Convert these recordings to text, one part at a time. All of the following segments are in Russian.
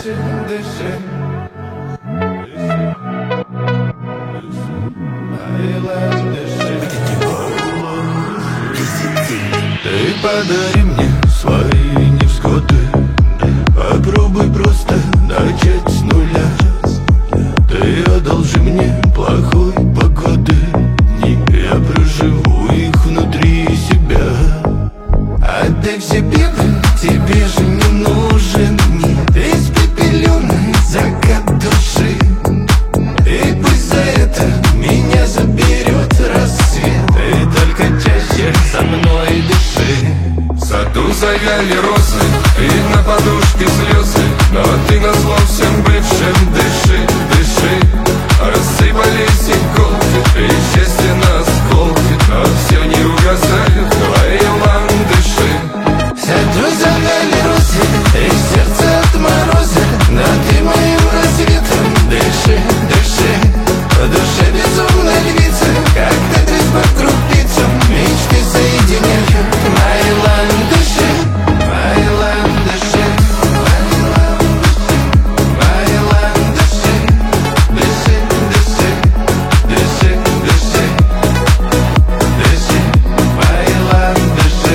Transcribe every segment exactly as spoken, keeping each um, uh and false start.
дыши, дыши. Айланд, дыши. Ты подари мне свои невзгоды. Попробуй просто начать с нуля. Ты одолжи мне плохой погоды. Я проживу их внутри себя. Отдай все беды, тебе же не нужен мир. Испепеленный закат души. И пусть за это меня заберет рассвет. И только чаще со мной дыши. В саду завяли розы, и на подушке слезы. Но ты назло всем бывшим дыши, дыши. Рассыпались иголки, и счастье на осколки. Но все не угасает твои ландыши. В саду завяли розы, и сердце от мороза. Но ты моим рассветом дыши, дыши. В душе безумная львица, как тетрис по крупицам. Мечты соединяют мои ландыши, мои ландыши, мои ландыши. Дыши, дыши, дыши, дыши, дыши, мои ландыши.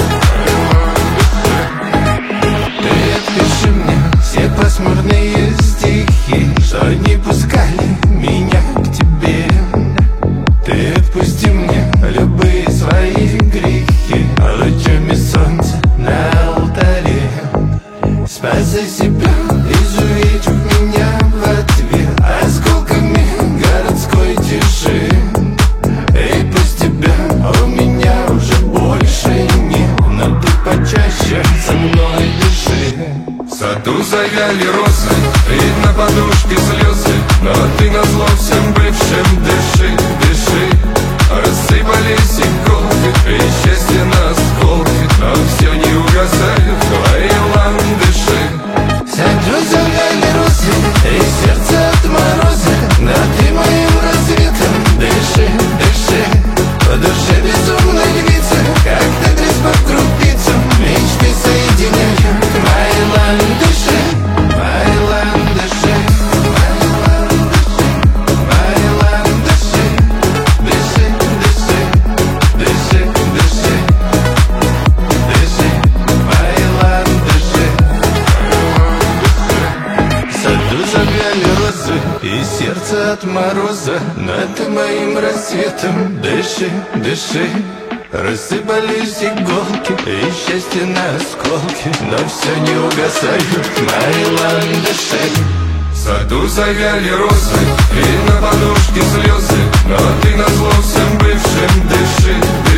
Ты отпиши мне все пасмурные стихи, что не пускали меня к тебе. Ты отпусти мне любые свои грехи лучами солнца на алтаре. Спасай себя, изувечив меня в ответ осколками городской тиши. И пусть тебя у меня уже больше нет, но ты почаще со мной дыши. В саду завяли розы, и на подушке слезы. Но ты назло всем бывшим дыши, дыши. Рассыпались иголки, и счастье на осколки. Но все не угасают твои ландыши. В саду завяли розы, и сердце от мороза. Но ты моим рассветом дыши, дыши. В душе безумная львица, как тетрис по крупицам. Мечты соединяют мои ландыши, мои ландыши, мои ландыши, мои ландыши. Дыши, дыши, дыши, дыши, дыши, мои ландыши. В саду завяли розы, и сердце от мороза. Но ты моим рассветом дыши, дыши. Рассыпались иголки, и счастье на осколки. Но все не угасают мои ландыши. В саду завяли розы, и на подушке слезы. Но ты назло всем бывшим дыши, дыши.